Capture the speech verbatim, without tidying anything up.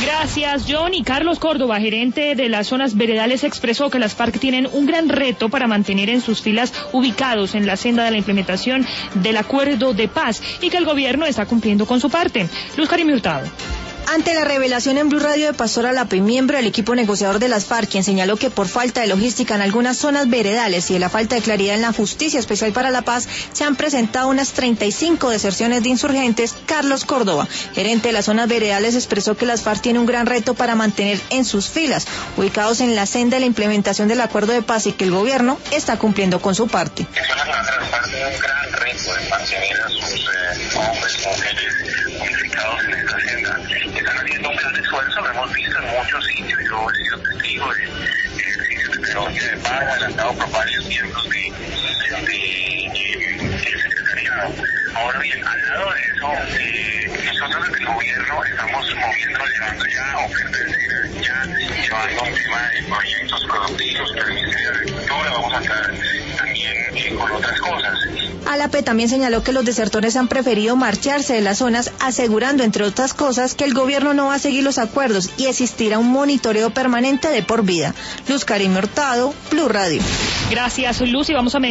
Gracias, John. Y Carlos Córdoba, gerente de las zonas veredales, expresó que las FARC tienen un gran reto para mantener en sus filas ubicados en la senda de la implementación del acuerdo de paz y que el gobierno está cumpliendo con su parte. Luz Karim Hurtado. Ante la revelación en Blue Radio de Pastora Lape, miembro del equipo negociador de las FARC, quien señaló que por falta de logística en algunas zonas veredales y de la falta de claridad en la Justicia Especial para la Paz, se han presentado unas treinta y cinco deserciones de insurgentes. Carlos Córdoba, gerente de las zonas veredales, expresó que las FARC tienen un gran reto para mantener en sus filas, ubicados en la senda de la implementación del acuerdo de paz y que el gobierno está cumpliendo con su parte. Las FARC tienen un gran reto de mantener a sus eh, hombres y mujeres unificados en esta senda. Están haciendo un gran esfuerzo, lo hemos visto en muchos sitios. Yo he sido testigo de ejercicios de pedagogía de paz adelantado por varios miembros de, de, de, del secretariado. Ahora bien, al lado de eso, eh, nosotros desde el gobierno estamos moviendo, llevando ya ofertas, ya llevando un tema de proyectos productivos para el Ministerio de Agricultura. Vamos a estar también eh, con otras cosas. Alape también señaló que los desertores han preferido marcharse de las zonas, asegurando, entre otras cosas, que el gobierno no va a seguir los acuerdos y existirá un monitoreo permanente de por vida. Luz Karim Hurtado, Blue Radio. Gracias, Luz, y vamos a